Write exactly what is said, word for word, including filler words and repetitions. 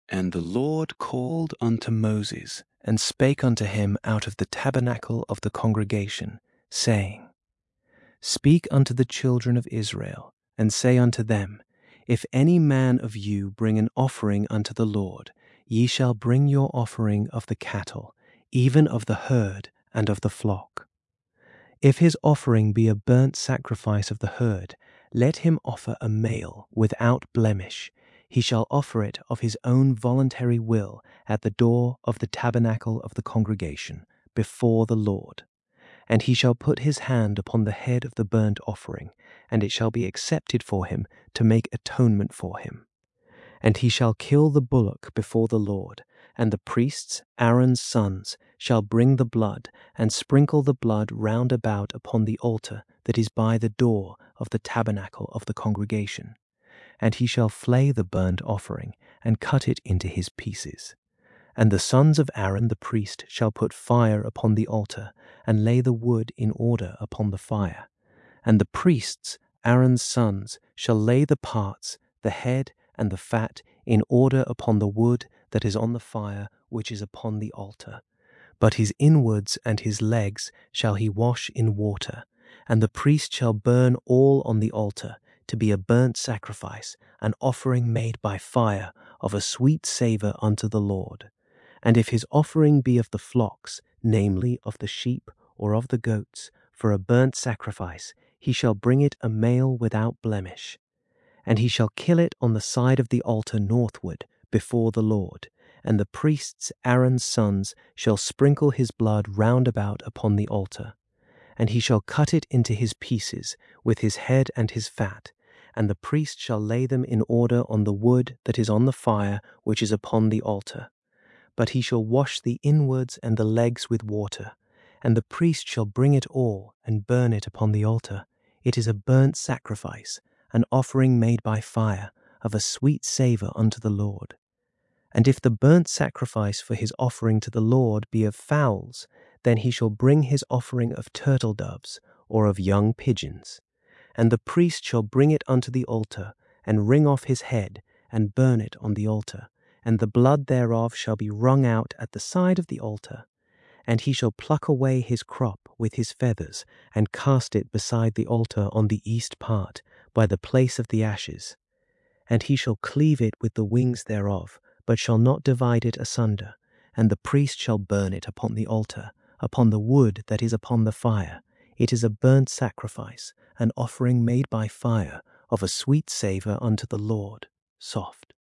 And the Lord called unto Moses, and spake unto him out of the tabernacle of the congregation, saying, Speak unto the children of Israel, and say unto them, If any man of you bring an offering unto the Lord, ye shall bring your offering of the cattle, even of the herd and of the flock. If his offering be a burnt sacrifice of the herd, let him offer a male without blemish. He shall offer it of his own voluntary will at the door of the tabernacle of the congregation, before the Lord. And he shall put his hand upon the head of the burnt offering, and it shall be accepted for him to make atonement for him. And he shall kill the bullock before the Lord, and the priests, Aaron's sons, shall bring the blood, and sprinkle the blood round about upon the altar that is by the door of the tabernacle of the congregation. And he shall flay the burnt offering, and cut it into his pieces. And the sons of Aaron the priest shall put fire upon the altar, and lay the wood in order upon the fire. And the priests, Aaron's sons, shall lay the parts, the head, and the fat in order upon the wood that is on the fire which is upon the altar. But his inwards and his legs shall he wash in water, and the priest shall burn all on the altar, to be a burnt sacrifice, an offering made by fire, of a sweet savour unto the Lord. And if his offering be of the flocks, namely of the sheep or of the goats, for a burnt sacrifice, he shall bring it a male without blemish. And he shall kill it on the side of the altar northward, before the Lord. And the priests, Aaron's sons, shall sprinkle his blood round about upon the altar. And he shall cut it into his pieces, with his head and his fat. And the priest shall lay them in order on the wood that is on the fire which is upon the altar. But he shall wash the inwards and the legs with water. And the priest shall bring it all, and burn it upon the altar. It is a burnt sacrifice, an offering made by fire, of a sweet savour unto the Lord. And if the burnt sacrifice for his offering to the Lord be of fowls, then he shall bring his offering of turtle doves, or of young pigeons. And the priest shall bring it unto the altar, and wring off his head, and burn it on the altar, and the blood thereof shall be wrung out at the side of the altar. And he shall pluck away his crop with his feathers, and cast it beside the altar on the east part, by the place of the ashes. And he shall cleave it with the wings thereof, but shall not divide it asunder. And the priest shall burn it upon the altar, upon the wood that is upon the fire. It is a burnt sacrifice, an offering made by fire, of a sweet savour unto the Lord, soft.